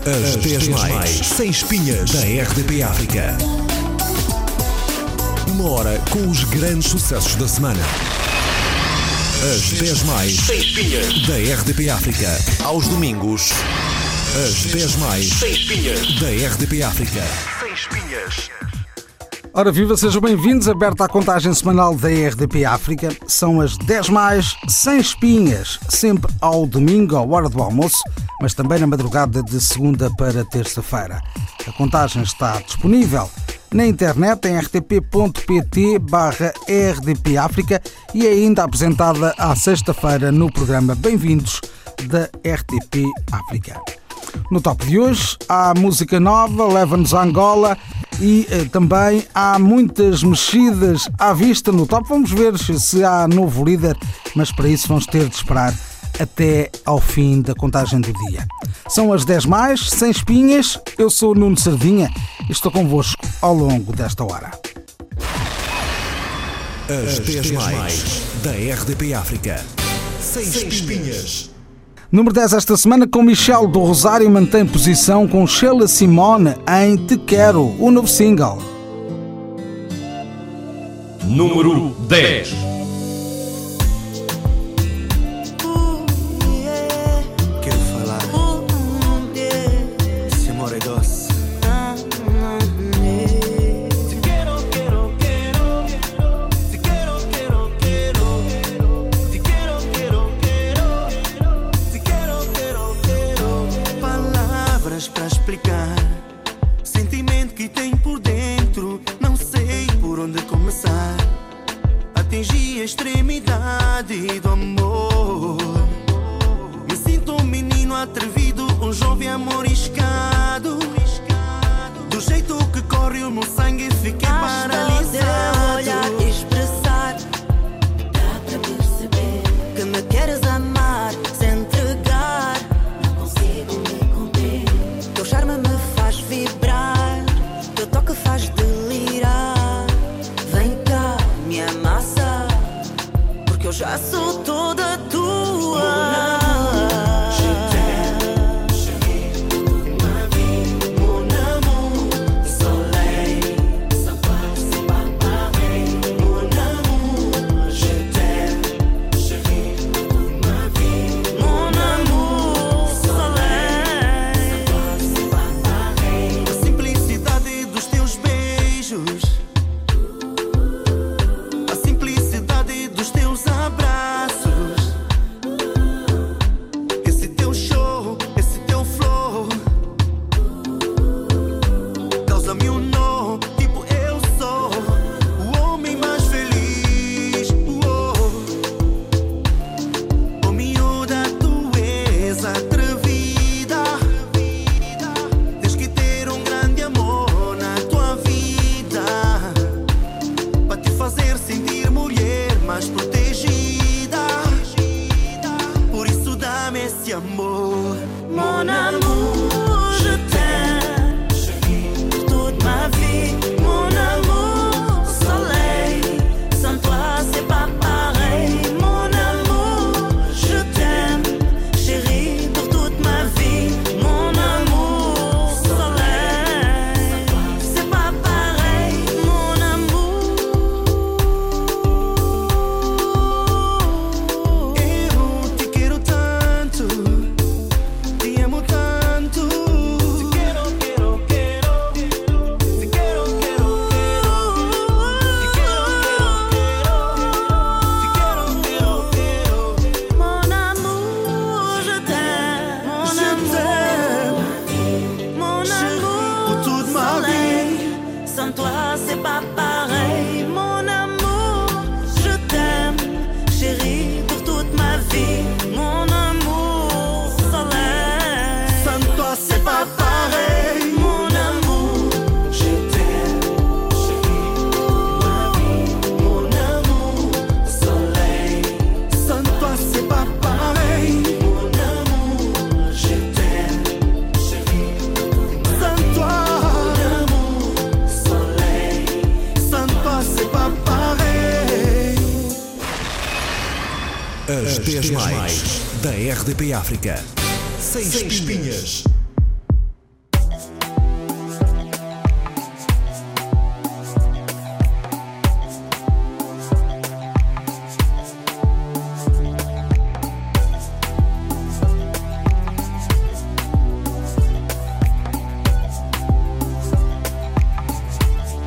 As 10 mais sem espinhas da RDP África. Uma hora com os grandes sucessos da semana. As 10 mais sem espinhas da RDP África. Aos domingos. As 10 mais sem espinhas da RDP África. Sem espinhas. Ora viva, sejam bem-vindos, aberta a contagem semanal da RDP África. São as 10 mais sem espinhas, sempre ao domingo, à hora do almoço, mas também na madrugada de segunda para terça-feira. A contagem está disponível na internet em rtp.pt/RDP África e é ainda apresentada à sexta-feira no programa Bem-vindos da RTP África. No top de hoje há música nova, leva-nos a Angola e também há muitas mexidas à vista no top. Vamos ver se há novo líder, mas para isso vamos ter de esperar até ao fim da contagem do dia. São as 10 mais, sem espinhas. Eu sou o Nuno Sardinha e estou convosco ao longo desta hora. As 10 mais da RDP África. Sem espinhas. Número 10 esta semana com Michel do Rosário mantém posição com Sheila Simone em Te Quero, o novo single. Número 10. Quero falar, esse amor é doce. Te quero, quero, quero. Te quero, quero, quero. Te quero, quero, quero. Te quero, quero, quero. Palavras para explicar sentimento que tenho por dentro. Não sei por onde começar. Atingi a extremidade do amor. Me sinto um menino atrevido, um jovem amor arriscado. Do jeito que corre o meu sangue, fiquei paralisado. Olhar e expressar, dá para perceber que me queres amar, se entregar. Não consigo me conter. Teu charme me faz vibrar, teu toque faz delirar. Vem cá, me amassa, porque eu já sou toda tua. As 10 mais da RDP África. Sem espinhas.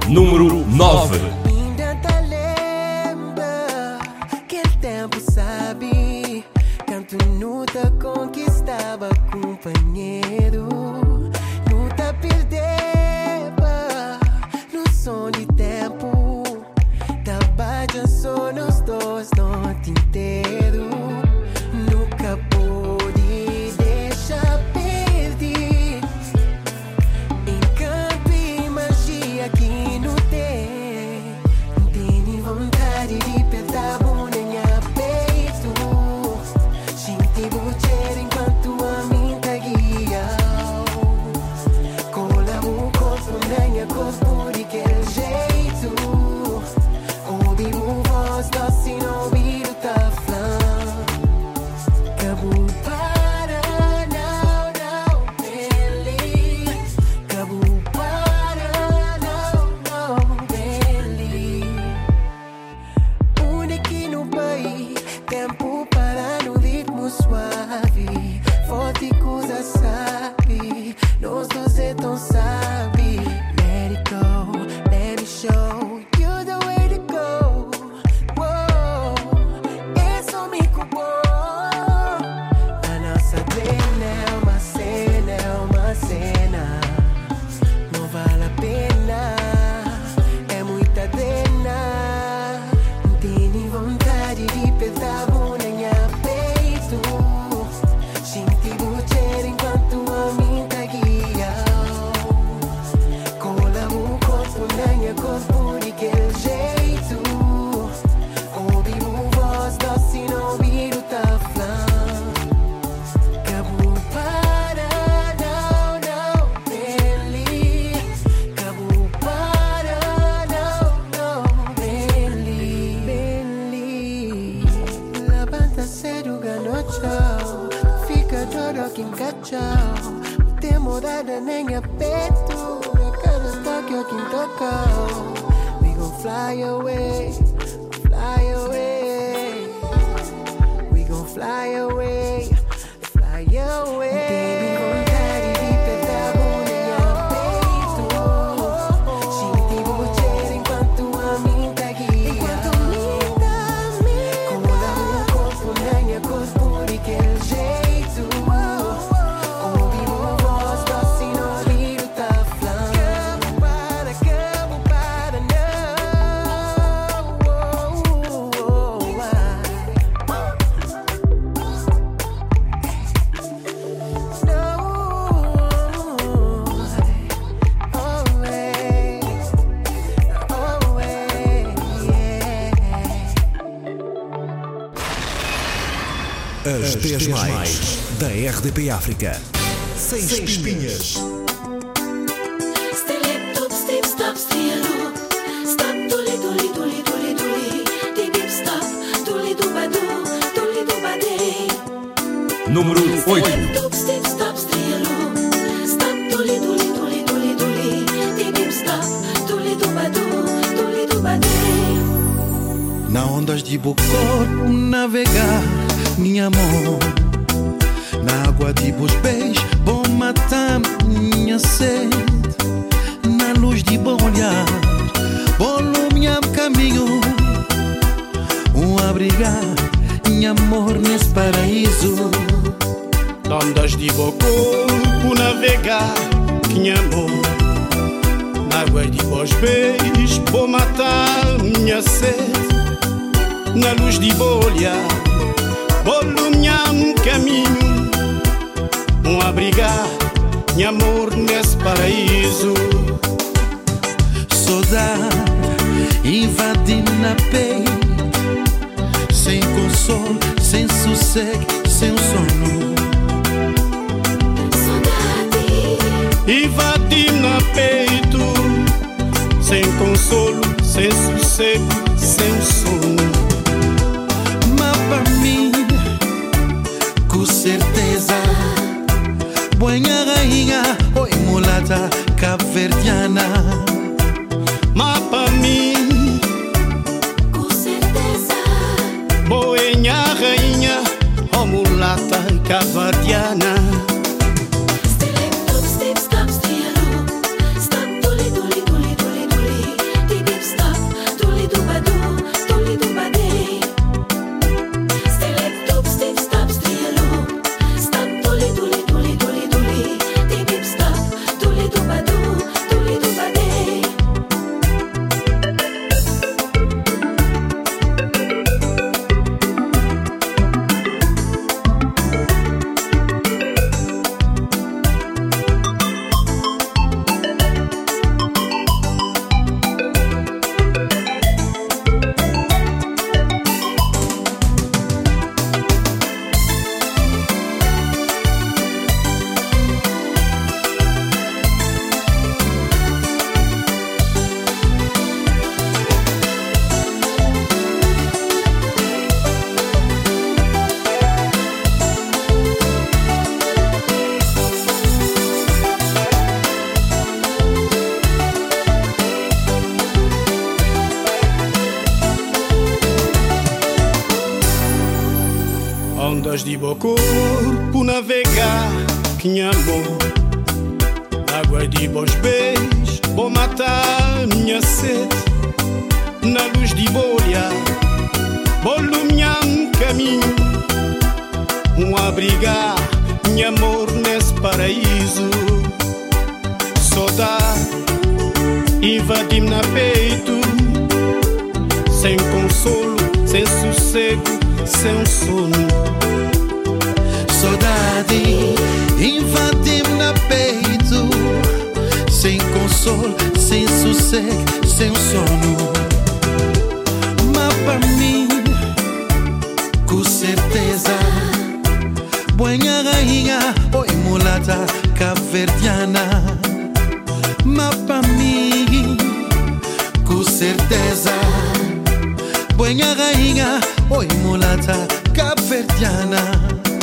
Número 9. Ainda te lembra aquele tempo, sabe? Canto nuta conquistava companheiro. Nuta perdeva no som de tempo. Trabalha só nos dois noite inteiro. Nunca pude deixar perder. Encanto e magia que não tem. Tenho vontade de apertar a bunda em meu peito. Sinto o cheiro enquanto a mim tá guiando. Cola o corpo na minha corpo de aquele jeito. Ouvi o voz doce, não ouvi o tá falando. Cabo para, não, ele. Cabo para, não, ele. Único no país, tempo para no ritmo suave. Forte coisa sabe, nós dois é tão sabe. Let it go, let me show you the way to go. Whoa, é só me culpou. A nossa cena é uma cena. Não vale a pena, é muita pena. Tenho vontade de apertar a bunda em meu peito. Sinto o cheiro enquanto a mim tá guiando. Cola o corpo na minha corpo de aquele jeito. Ouvi o voz doce, não ouvi o tá falando. Cabo para, não, ele. Cabo para, não, ele. Levanta cedo, ganochão. Fica todo que encachou. Tem morada nem a peito. Cada toque eu que tocou. We gon' fly away, fly away. We gon' fly away, fly away. Tenho vontade de apertar a bunda em meu peito. Sinto o cheiro enquanto a mim tá guiando. Cola o corpo na minha corpo de aquele jeito. Ouvi o voz doce, não ouvi o tá falando. Cabo para, As 10 mais da RDP África. Sem espinhas. Número 8. Na ondas de Bocor navegar, minha amor. Na água de bons pés, bom matar minha sede. Na luz de bom olhar, bom iluminar caminho. Abrigar, minha amor, nesse paraíso. Na ondas de Bocor navegar, minha amor. Na água de bons pés, bom matar minha sede. Na luz de bom olhar, bom iluminar caminho. Abrigar, meu amor, nesse paraíso. Saudade invadindo na peito, sem consolo, sem sossego, sem sono. Invadindo na peito, sem consolo, sem sossego, sem sono. Mas para mim, com certeza, boa rainha, oi mulata caverdiana. Mas para mim, Com certeza, boa rainha, oh mulata caverdiana. step, stop, step, stop, step, stop, duli, duli, duli, duli, duli. Bo corpo navegar, que amor. Água de bons beijos, vou matar minha sede. Na luz de bolha, vou iluminar um caminho. Abrigar, meu amor, nesse paraíso. Saudade invade-me na peito. Sem consolo, sem sossego, sem sono. Saudade invade-me na peito. Sem consolo, sem sossego, sem sono. Mas para mim, com certeza, Buena rainha, oi mulata caverdiana. Mas para mim, com certeza, Buena rainha, oi mulata caverdiana.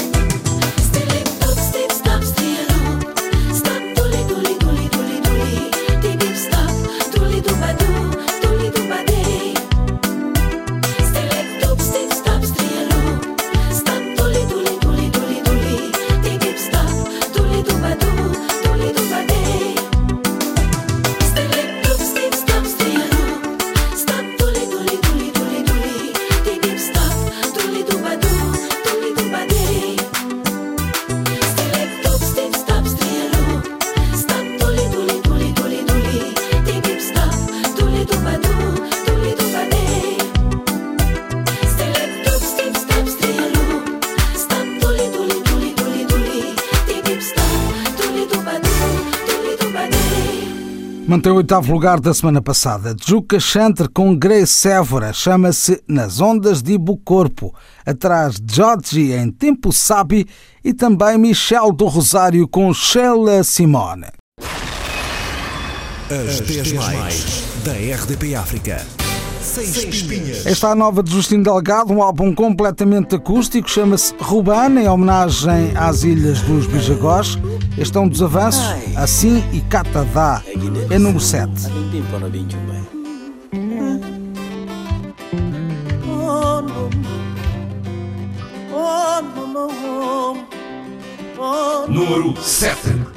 Mantém o 8º lugar da semana passada. Juca Chanter com Grace Évora, chama-se Nas Ondas de Bucorpo. Atrás Georgie em Tempo Sabe e também Michel do Rosário com Sheila Simone. As 10 mais da RDP África. 6 espinhas. Esta é a nova de Justino Delgado, um álbum completamente acústico, chama-se Rubana, em homenagem às ilhas dos Bijagós. Este é um dos avanços, Assim e Catadá, é número 7. Número 7.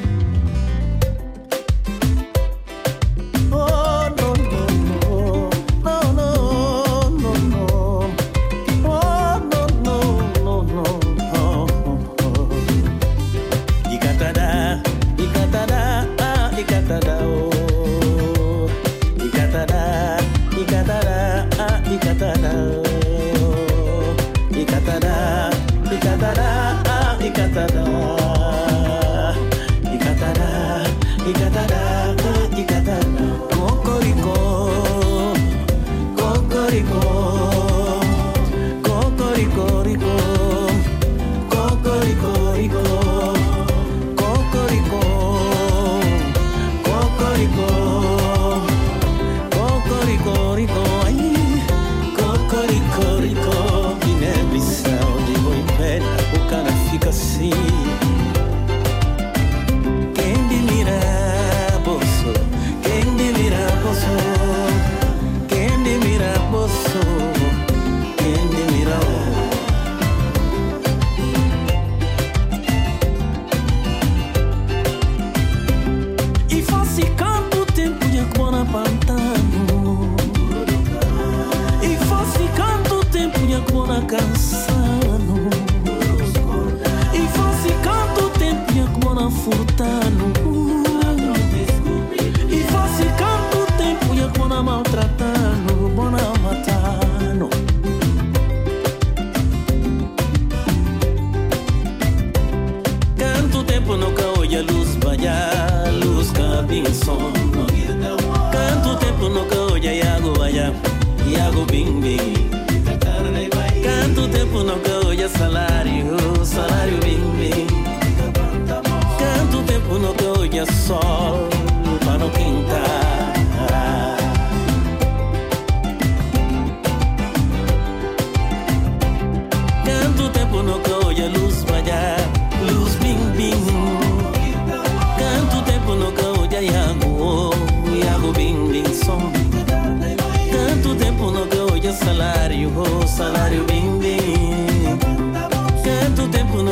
Salário bim bim. Quanto tempo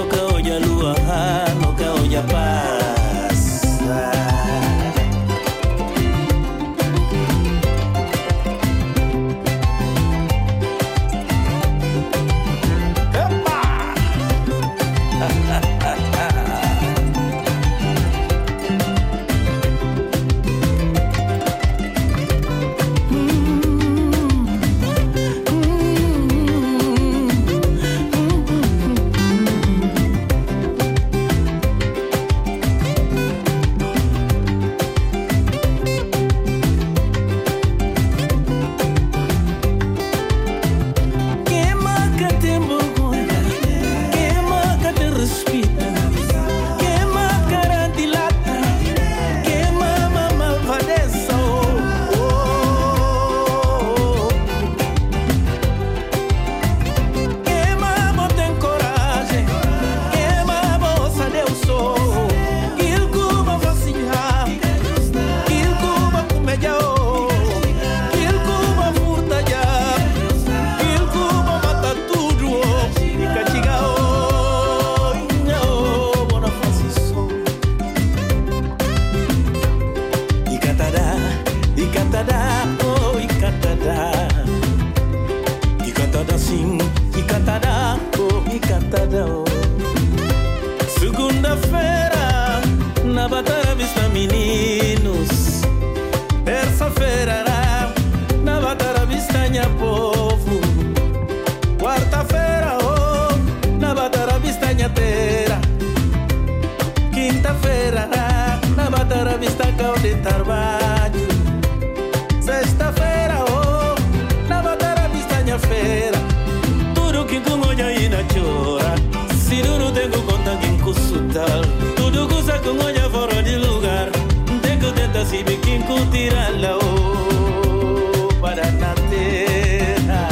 Quinta-feira, na Batalha Vista Cal de trabalho. Sexta-feira, oh, na Batalha Vista minha feira. Tudo que com olha ainda chora. Se não tenho conta quem consultar. Tudo coisa com olha fora de lugar. Tenho tenta se ver quem curtirá lá, oh, para na terra.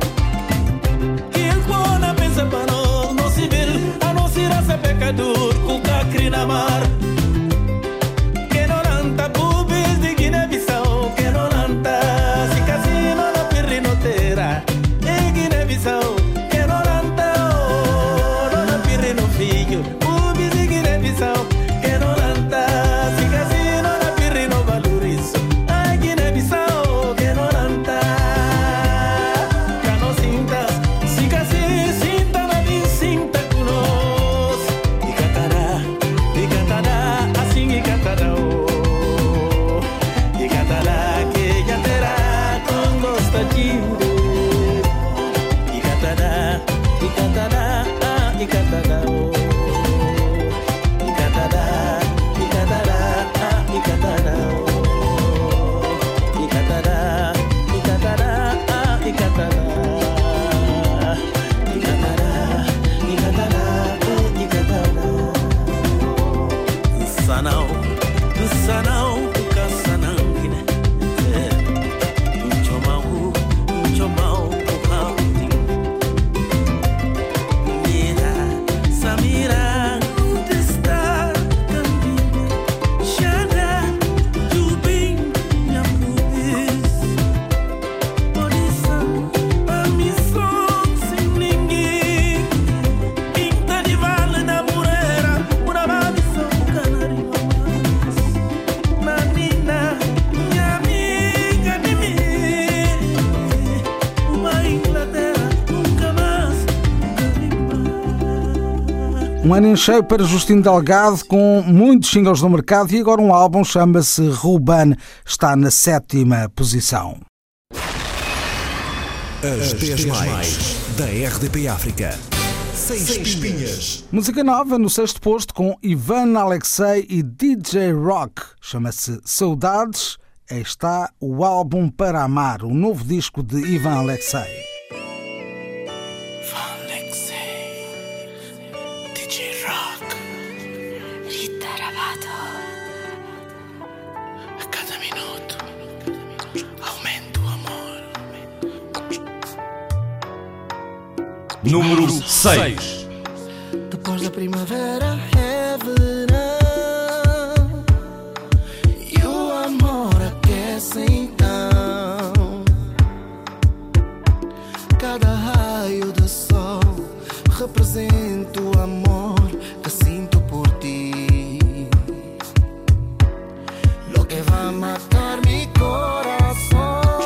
Quem quando pensa para nós, não se vê, a não ser a ser pecador, com cacri na mar. Que não anda pubis de Guiné-Bissau, que não anda, se casino na pirrinoteira. Em Guiné-Bissau, que não anda, oh, não na pirrino filho. Pubis de Guiné-Bissau, que não anda, se casino na pirrino valorizo. Ai, Guiné-Bissau, que não anda, que não sintas, se casino, sinta na vida, sinta com nós. E cantará, assim e cantará, oh. E cantará que já terá com gostadinho. E cantará, e cantará, oh. E cantará, e cantará, oh. E cantará, e cantará, e cantará. E cantará, e cantará, e cantará. Sanau, sanau, sanau, Guiné. Chomau, chomau, mira, Samira, onde está Cambinha? Xana, Jubim, minha pubis. Morição, a missão sem ninguém. Pinta de vale da Moreira, uma maldição canarinho. Manina, minha amiga de mim. Uma Inglaterra, nunca mais, Um ano em cheio para Justino Delgado, com muitos singles no mercado e agora um álbum, chama-se Ruban, está na 7ª posição. As 10 mais da RDP África. Sem espinhas. Música nova no 6º posto com Ivan Alexei e DJ Rock, chama-se Saudades. Aí está o álbum Para Amar, o novo disco de Ivan Alexei. DJ Rock. Rita Ravato. A cada minuto aumenta o amor. Número 6. Depois da primavera é verão e o amor aquece então. Cada raio de sol representa o amor que sinto por ti. Lo que va a matar mi corazón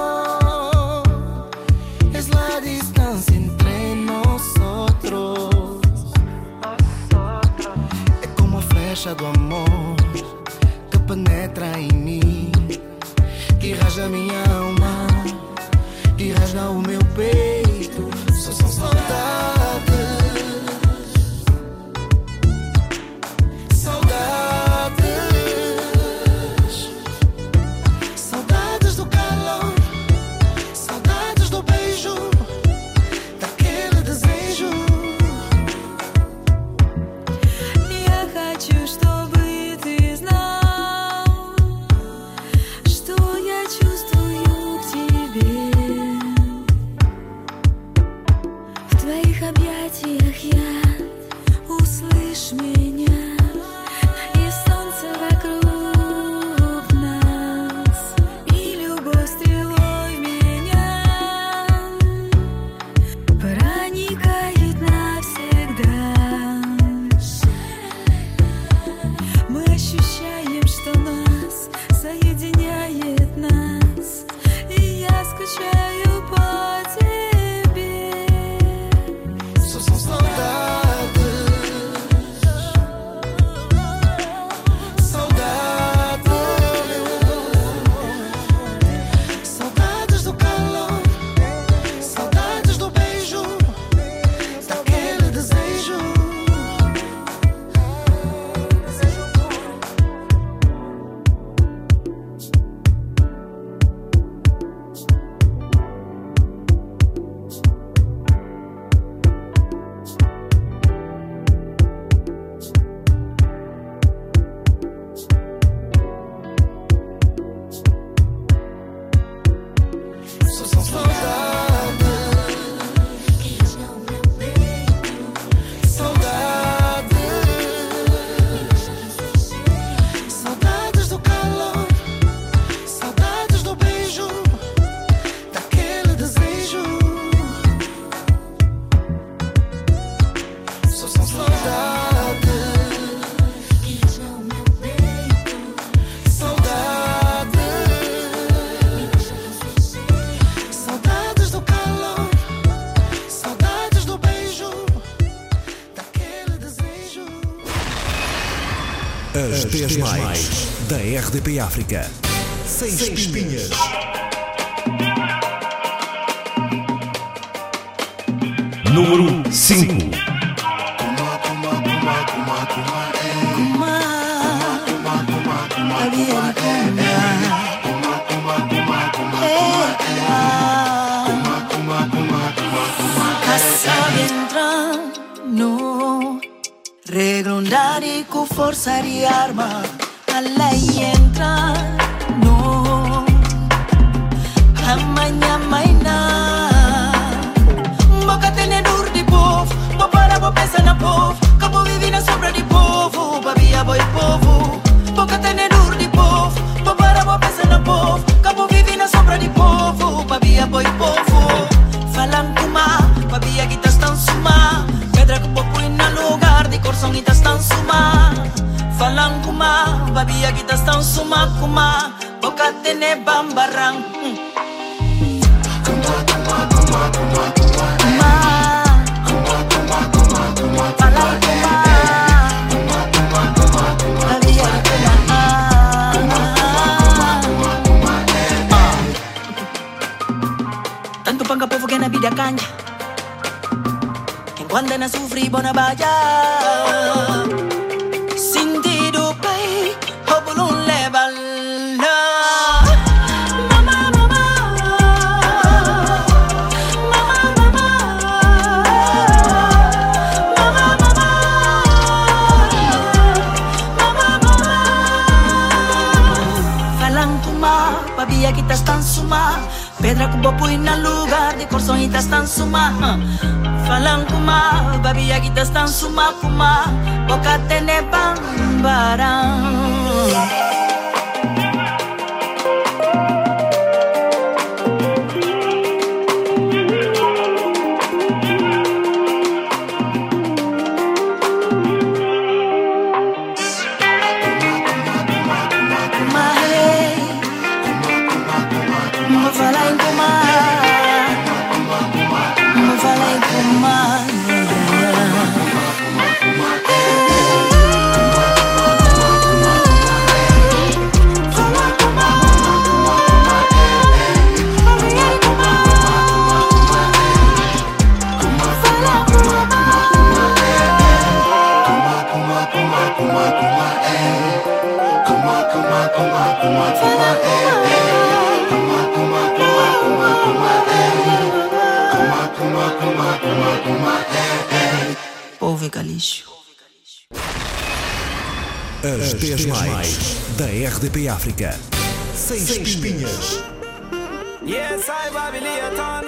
es la distancia entre nosotros. É como a flecha do amor que penetra em mim, que rasga minha alma, que rasga o meu peito. Só são saudades. Saudades do calor, saudades do beijo, daquele desejo. Я хочу, чтобы ты знал, что я чувствую к тебе. As 10 mais da RDP África. Sem espinhas. Número 5. Regrondare con forza di arma a lei entra no amanya maina boca tenedor di povo para bo pensa na povo capo vivi na sombra di povo babia boy povo boca tenedor di povo para bo pensa na povo capo vivi na sombra di povo babia boy povo falam kuma babia kita stan suma pedra que popo na lugar de coração kita stan suma falam kuma babia kita stan suma kuma boca tene bambarang kuma falam kuma babia tanto panga povo que na vida canha quando na sofri bona baja sentido pai hobulun level mama mama mama mama mama mama mama falang kuma babia kita stan suma pedra ku bopu na lugar de coração ita stan suma falang kuma babia kita stan suma kuma boca tene bambarang As 10 mais da RDP África. Sem espinhas. Yes, I Babylon.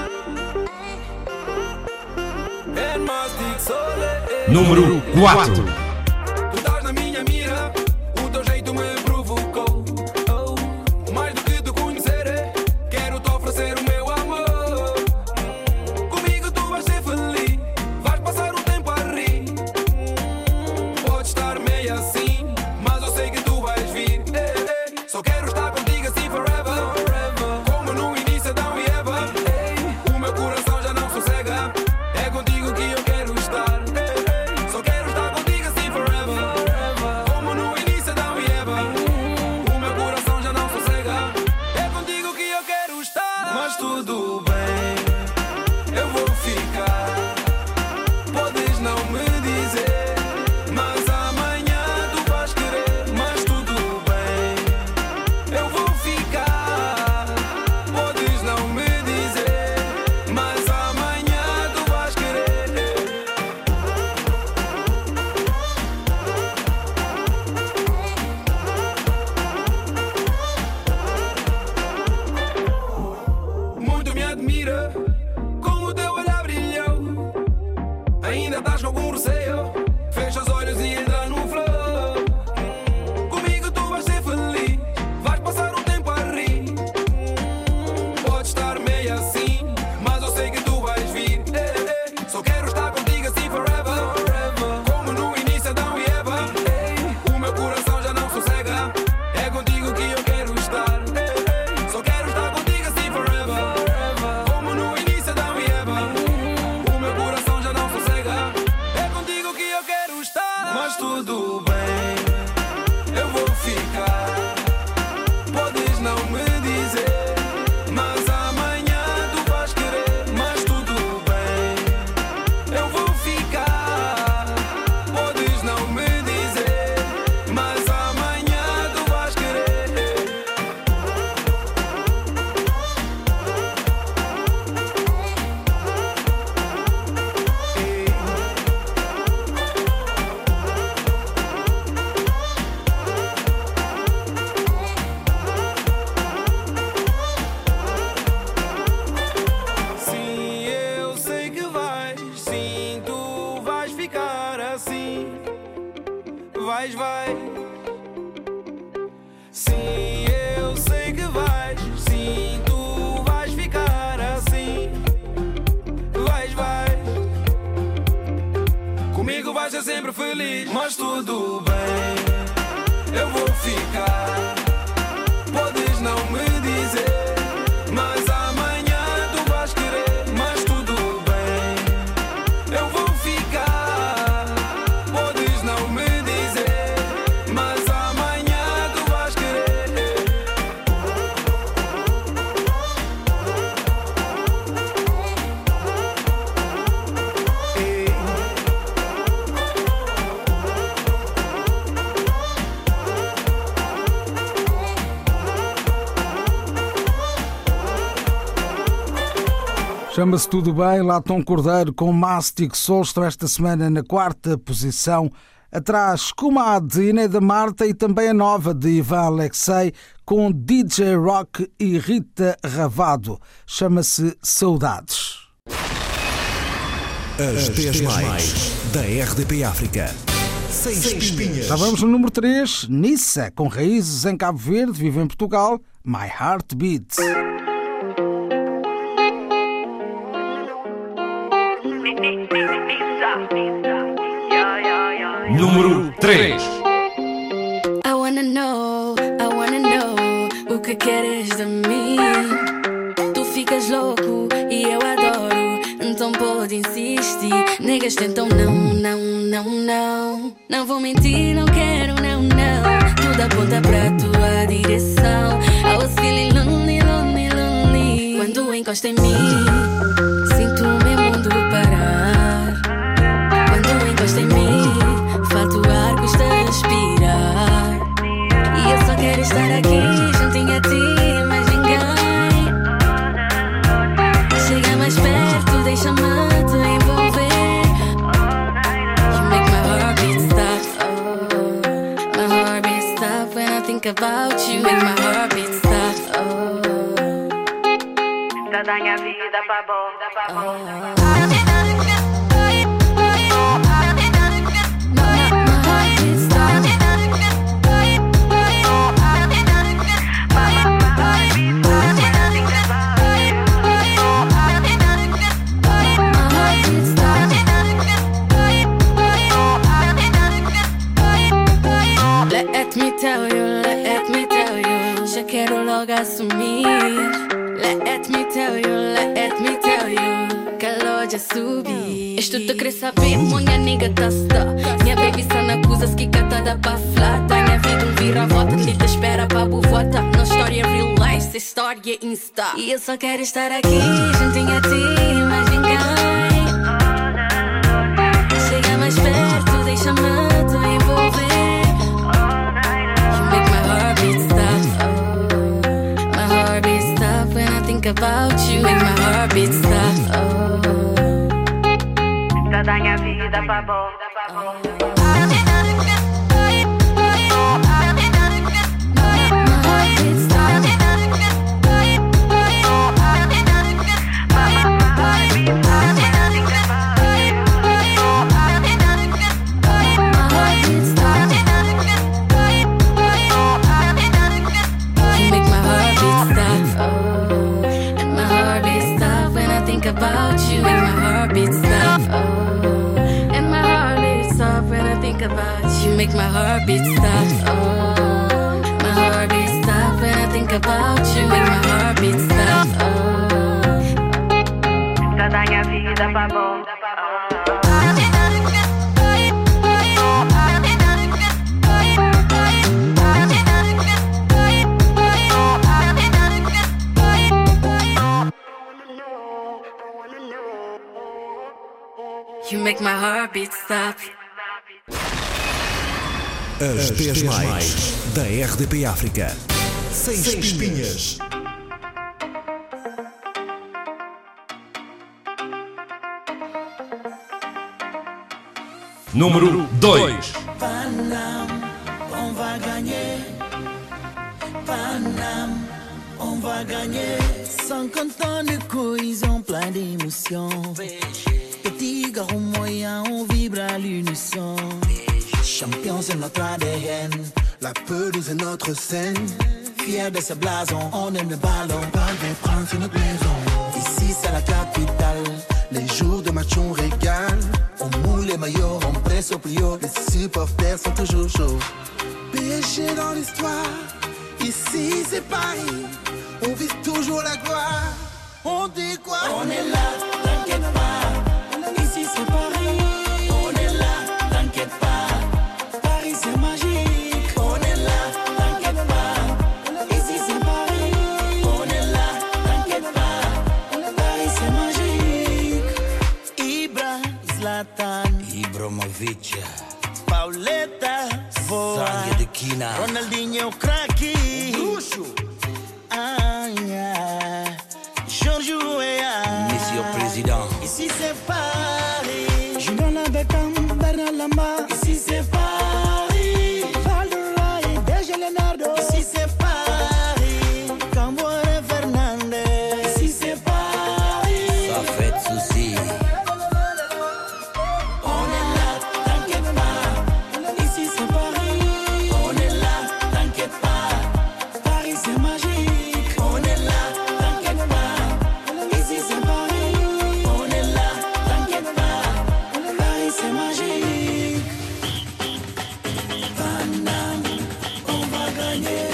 Número 4. Tu estás na minha mira, o teu jeito me provocou. Mais do que te conhecer, quero te oferecer o meu amor. Comigo tu vais ser feliz, vais passar o tempo a rir. Pode estar meio assim, mas eu sei que tu vais vir. Só quero estar contigo assim forever. Como no início Adão e Eva. O meu coração já não sossega, é contigo que eu quero estar. Só quero estar contigo assim Sim, eu sei que vais. Sim, tu vais ficar assim. Vais. Comigo vais ser sempre feliz. Mas tudo bem, eu vou ficar. Podes não me dizer, mas amanhã tu vais querer. Mas tudo bem, eu vou ficar. Podes não me dizer, mas amanhã tu vais querer. Chama-se Tudo Bem, Latom Cordeiro com Mastic Solstro esta semana na 4ª posição. Atrás, Comadre de Inês da Marta e também a nova de Ivan Alexei com DJ Rock e Rita Ravado. Chama-se Saudades. As 10 mais da RDP África. Sem espinhas. Já vamos no número 3, Nissa, com raízes em Cabo Verde, vive em Portugal, My Heart Beats. Número 3. I wanna know o que queres de mim. Tu ficas louco e eu adoro, então pode insistir. Negas tentam não. Não vou mentir, não quero, não. Tudo aponta pra tua direção. I was feeling lonely. Quando encosta em mim, sinto o meu mundo parar. Quando encosta em mim, falta o ar, custa respirar. E eu só quero estar aqui, juntinho a ti, mais ninguém. Chega mais perto, deixa-me te envolver. You make my heart beat stop. Oh, my heart beat stop when I think about you. Make my heart beat stop. Oh, da minha vida pra bom. Let me tell you, já quero logo assumir. Let me tell you, que a loja subir. Isto te quer saber, minha nigga tá stuck. Minha baby só na acusa que catada pra flata. Minha vida vira-volta, que te espera pra buvota. Não história real life, se história insta. E eu só quero estar aqui, juntinho a ti, mais ninguém. Chega mais perto, deixa-me te envolver. About you, make my heart beat stop. Oh, da minha vida pra bom. About you, and my heart beats stop. Oh, and my heart beats up when I think about you. Make my heart beat stop. Oh, my heart beats stop when I think about you. Make my heart beat stop. Oh, da minha vida pra bom. You make my heart beat stop. As 10 mais da RDP África. Sem espinhas. Número 2. Panam, on va gagner. Panam, on va gagner. 50 ans de cohésion, plein d'émotions. Petit garou moyen, on vibre à l'unisson. Champion, c'est notre ADN. La pelouse est notre scène. Fier de ce blason, on aime le ballon. Parle des princes, c'est notre maison. Ici c'est la capitale. Les jours de match on régale. On moule les maillots, on presse au plus haut. Les supporters sont toujours chauds. PSG dans l'histoire. Ici c'est Paris. On vise toujours la gloire. On dit quoi? On est là, t'inquiète pas. Ici c'est Paris. On est là, t'inquiète pas. Paris c'est magique. On est là, t'inquiète pas. Ici c'est Paris. On est là, t'inquiète pas. Paris c'est magique. Ibra, Zlatan, Ibrahimovic, Pauleta, Voa, Sangue de Quina, Ronaldinho craque, Luxo, Georges Weah, Monsieur Président. Ici c'est Paris. Julien Beckham, Bernard Lama. Ici c'est Paris. Valderay, DG Leonardo. Ici c'est Paris. Camboire Fernandez. Ici c'est Paris. Ça fait souci. On est là, t'inquiète pas. Ici c'est Paris. On est là, t'inquiète pas. Paris c'est magique. On est là, t'inquiète pas. Ici c'est Paris. On est là, t'inquiète pas. Paris c'est magique. Paname, on va gagner.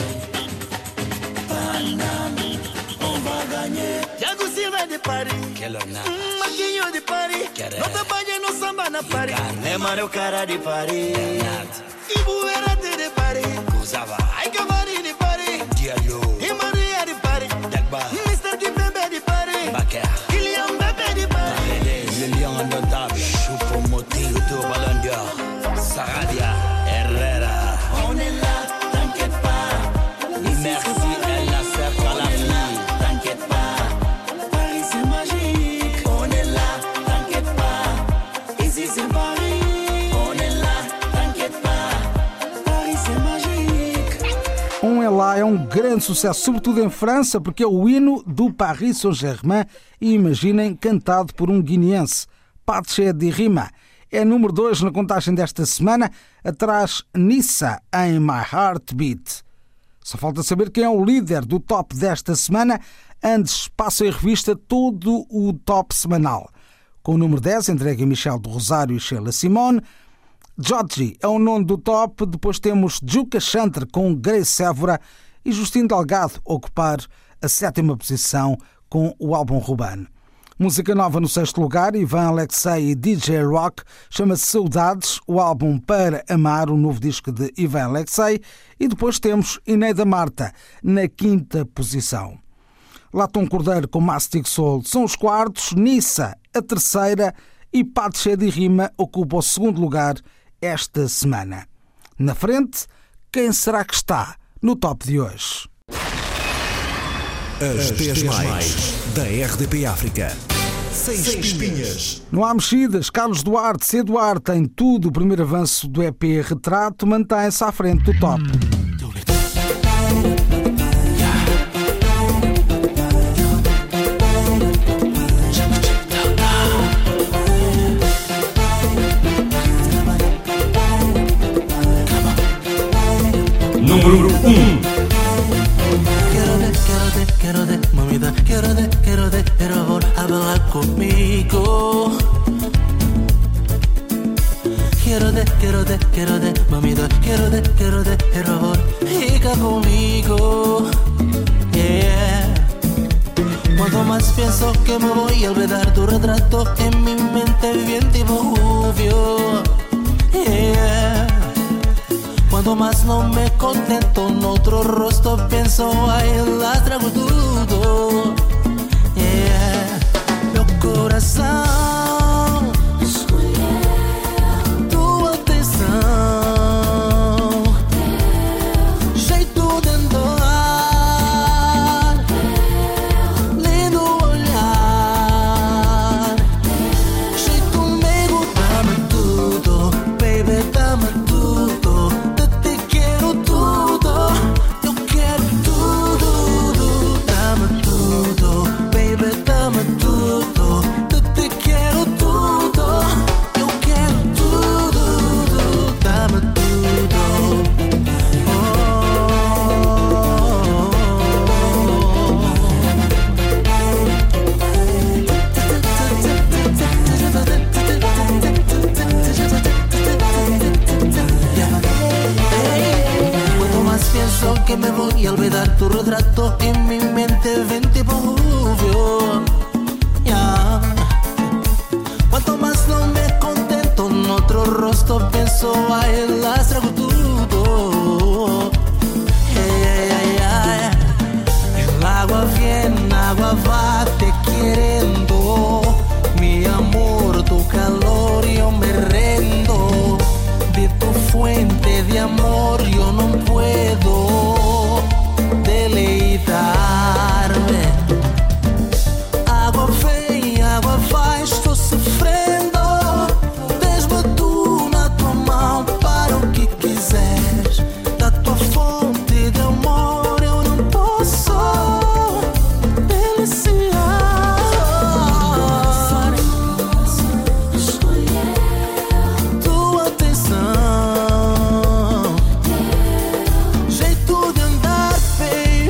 Paname, on va gagner. Thiago Silva de Paris. Quel honneur. Marquinhos de Paris. Quero. Nota banha no samba na Paris. Icardi. Neymar é o cara de Paris. Bernardo. Ibu Verratti de Paris. Cruzava. Ai Cavani de Paris. Diallo. E Maria de Paris. Dagba. Mr. Kipembe de Paris. Baker. Kylian Mbappé de Paris. Paredes. Le lion indomptable. Choupo-Moting. Tour Ballon d'Or. Saradia. Herrera. On est là, t'inquiète pas. Merci El Nasser Khelaïfi. T'inquiète pas. Paris c'est magique. On est là, t'inquiète pas. Ici c'est Paris. On est là, t'inquiète pas. Paris c'est magique. É lá, é um grande sucesso, sobretudo em França, porque é o hino do Paris Saint-Germain e imaginem, cantado por um guineense, Pache de Rima. É número 2 na contagem desta semana, atrás Nissa em My Heartbeat. Só falta saber quem é o líder do top desta semana. Antes, passo em revista todo o top semanal. Com o número 10, entregue a Michel do Rosário e Sheila Simone. Georgie é o nono do top. Depois temos Juca Chantre com Grace Évora e Justino Delgado ocupar a 7ª posição com o álbum Ruban. Música nova no 6º lugar, Ivan Alexei e DJ Rock, chama-se Saudades, o álbum Para Amar, o novo disco de Ivan Alexei. E depois temos Ineida Marta na 5ª posição. Latom Cordeiro com Mastic Soul são os quartos, Nissa a 3ª e Pache de Rima ocupa o 2º lugar esta semana. Na frente, quem será que está no top de hoje? As 10 mais da RDP África. Sem espinhas. Não há mexidas. Carlos Duarte, C. Duarte, em tudo. O primeiro avanço do EP Retrato mantém-se à frente do top. Número 1. Mamita, quiero amor, habla conmigo. Quiero mamita, quiero amor, fica conmigo. Yeah. Cuanto más pienso que me voy a olvidar tu retrato, en mi mente bien diluvio. Yeah. Cuando más no me contento en otro rostro pienso, ay, la trago todo. Yeah. Meu coração escolheu tua atenção, jeito de andar, lindo olhar, jeito meigo, dá-me tudo, baby, dá-me tudo. Dame tudo, baby, dame tudo. Te quero que me voy a olvidar tu retrato en mi mente 20 rubio. Yeah. Cuanto más no me contento en otro rostro, pienso a él las traigo todo. El agua viene, agua va, te queriendo. Mi amor, tu calor, yo me rendo. De tu fuente de amor yo no puedo deleitarme. Água vem, água vai, estou sofrendo. Desde tu na tua mão para o que quiseres. Da tua fonte de amor eu não posso deliciar. Tua atenção, jeito de andar, babe.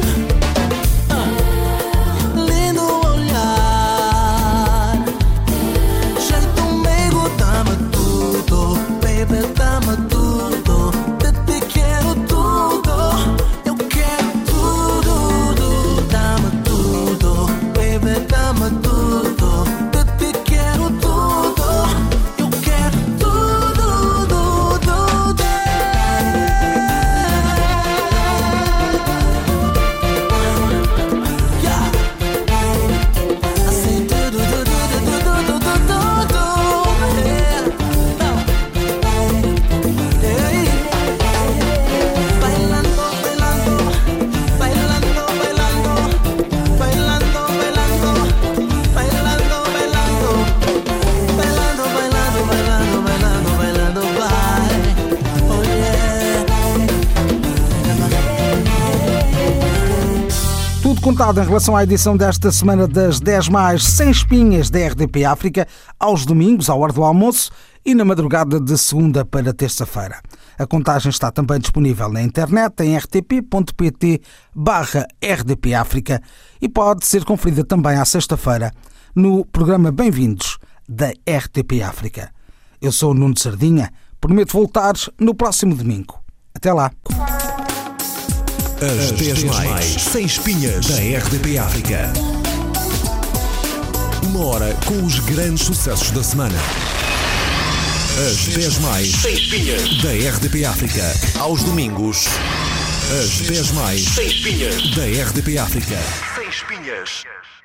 Lindo olhar, jeito meigo, dá-me tudo, baby, dá-me tudo. De te quero tudo, eu quero tudo, dá-me tudo, baby, dá-me tudo. De te quero tudo, eu quero tudo, yeah. Assim tudo, bailando, bailando, bailando, bailando, bailando, bailando, bailando, bailando, bailando, bailando, bailando, bailando, vai, oh yeah. Tudo contado em relação à edição desta semana das 10 mais sem espinhas da RDP África, aos domingos, à hora do almoço e na madrugada de segunda para terça-feira. A contagem está também disponível na internet em rtp.pt/RDP África e pode ser conferida também à sexta-feira no programa Bem-vindos da RDP África. Eu sou o Nuno Sardinha, prometo voltar no próximo domingo. Até lá! As 10 mais sem espinhas da RDP África. Uma hora com os grandes sucessos da semana. As 10 mais sem espinhas da RDP África. Aos domingos. As 10 mais sem espinhas da RDP África. Sem espinhas.